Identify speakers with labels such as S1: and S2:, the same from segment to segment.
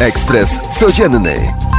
S1: Ekspres Codzienny.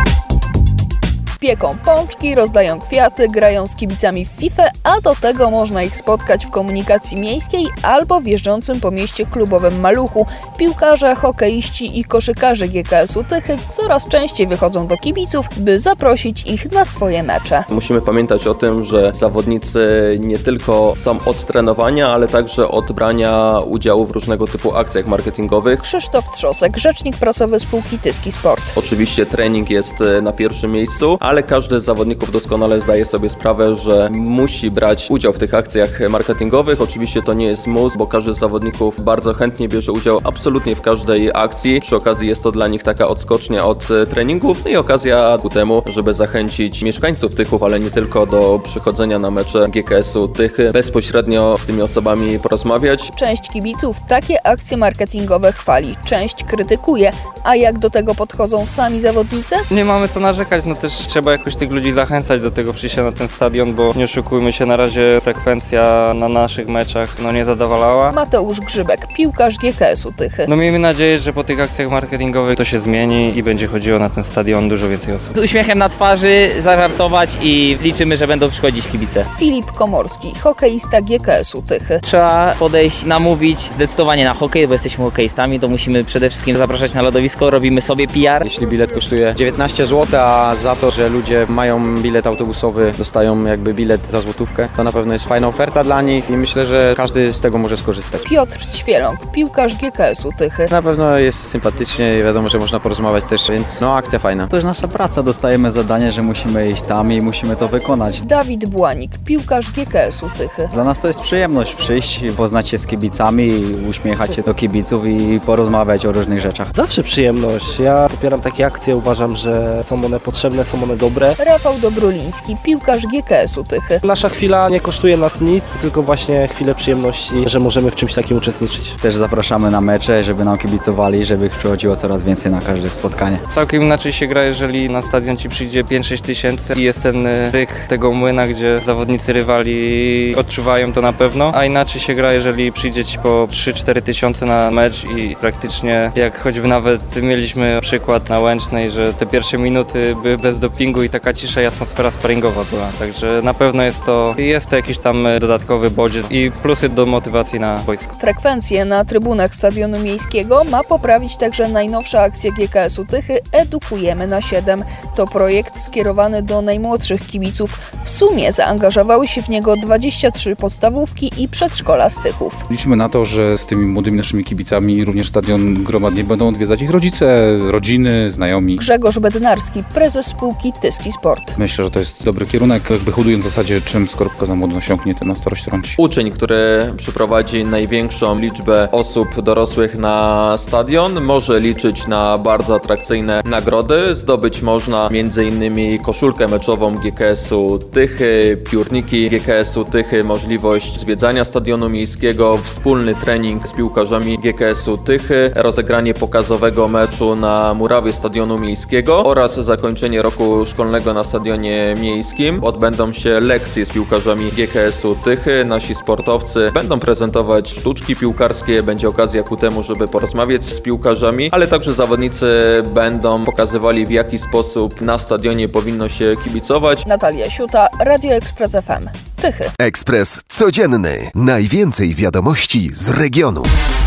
S2: Pieką pączki, rozdają kwiaty, grają z kibicami w FIFA, a do tego można ich spotkać w komunikacji miejskiej albo w jeżdżącym po mieście klubowym maluchu. Piłkarze, hokeiści i koszykarze GKS-u Tychy coraz częściej wychodzą do kibiców, by zaprosić ich na swoje mecze.
S3: Musimy pamiętać o tym, że zawodnicy nie tylko są od trenowania, ale także od brania udziału w różnego typu akcjach marketingowych.
S2: Krzysztof Trzosek, rzecznik prasowy spółki Tyski Sport.
S3: Oczywiście trening jest na pierwszym miejscu, ale każdy z zawodników doskonale zdaje sobie sprawę, że musi brać udział w tych akcjach marketingowych. Oczywiście to nie jest mus, bo każdy z zawodników bardzo chętnie bierze udział absolutnie w każdej akcji. Przy okazji jest to dla nich taka odskocznia od treningów, no i okazja ku temu, żeby zachęcić mieszkańców Tychów, ale nie tylko, do przychodzenia na mecze GKS-u Tychy, bezpośrednio z tymi osobami porozmawiać.
S2: Część kibiców takie akcje marketingowe chwali, część krytykuje. A jak do tego podchodzą sami zawodnicy?
S4: Nie mamy co narzekać, też trzeba jakoś tych ludzi zachęcać do tego przyjścia na ten stadion, bo nie oszukujmy się, na razie frekwencja na naszych meczach nie zadowalała.
S2: Mateusz Grzybek, piłkarz GKS-u Tychy.
S4: Miejmy nadzieję, że po tych akcjach marketingowych to się zmieni i będzie chodziło na ten stadion dużo więcej osób.
S5: Z uśmiechem na twarzy zażartować i liczymy, że będą przychodzić kibice.
S2: Filip Komorski, hokeista GKS-u Tychy.
S5: Trzeba podejść, namówić zdecydowanie na hokej, bo jesteśmy hokeistami, to musimy przede wszystkim zapraszać na lodowisko, robimy sobie PR.
S6: Jeśli bilet kosztuje 19 zł, a za to, że ludzie mają bilet autobusowy, dostają jakby bilet za złotówkę, to na pewno jest fajna oferta dla nich i myślę, że każdy z tego może skorzystać.
S2: Piotr Ćwieląg, piłkarz GKS-u Tychy.
S6: Na pewno jest sympatycznie i wiadomo, że można porozmawiać też, więc akcja fajna.
S7: To jest nasza praca, dostajemy zadanie, że musimy iść tam i musimy to wykonać.
S2: Dawid Błanik, piłkarz GKS-u Tychy.
S7: Dla nas to jest przyjemność przyjść, poznać się z kibicami, uśmiechać się do kibiców i porozmawiać o różnych rzeczach.
S8: Zawsze przyjemność. Ja popieram takie akcje, uważam, że są one potrzebne, są one dobre.
S2: Rafał Dobruliński, piłkarz GKS-u Tychy.
S8: Nasza chwila nie kosztuje nas nic, tylko właśnie chwilę przyjemności, że możemy w czymś takim uczestniczyć.
S7: Też zapraszamy na mecze, żeby nam kibicowali, żeby ich przychodziło coraz więcej na każde spotkanie.
S4: Całkiem inaczej się gra, jeżeli na stadion ci przyjdzie 5-6 tysięcy i jest ten ryk tego młyna, gdzie zawodnicy rywali odczuwają to na pewno, a inaczej się gra, jeżeli przyjdzie ci po 3-4 tysiące na mecz i praktycznie jak choćby nawet mieliśmy przykład na Łęcznej, że te pierwsze minuty były bez dopingu i taka cisza i atmosfera sparingowa była, także na pewno jest to jakiś tam dodatkowy bodziec i plusy do motywacji na boisku.
S2: Frekwencję na trybunach stadionu miejskiego ma poprawić także najnowsza akcja GKS-u Tychy Edukujemy na 7. To projekt skierowany do najmłodszych kibiców. W sumie zaangażowały się w niego 23 podstawówki i przedszkola z Tychów.
S9: Liczymy na to, że z tymi młodymi naszymi kibicami również stadion gromadnie będą odwiedzać ich rodzice, rodziny, znajomi.
S2: Grzegorz Bednarski, prezes spółki Tyski Sport.
S9: Myślę, że to jest dobry kierunek, jakby hodując w zasadzie, czym skorupka za młodo nasiąknie, ten na starość trąci.
S3: Uczeń, który przyprowadzi największą liczbę osób dorosłych na stadion, może liczyć na bardzo atrakcyjne nagrody. Zdobyć można m.in. koszulkę meczową GKS-u Tychy, piórniki GKS-u Tychy, możliwość zwiedzania stadionu miejskiego, wspólny trening z piłkarzami GKS-u Tychy, rozegranie pokazowego meczu na murawie stadionu miejskiego oraz zakończenie roku szkolnego na stadionie miejskim. Odbędą się lekcje z piłkarzami GKS-u Tychy. Nasi sportowcy będą prezentować sztuczki piłkarskie, będzie okazja ku temu, żeby porozmawiać z piłkarzami, ale także zawodnicy będą pokazywali, w jaki sposób na stadionie powinno się kibicować.
S2: Natalia Siuta, Radio Ekspres FM. Tychy.
S1: Ekspres Codzienny. Najwięcej wiadomości z regionu.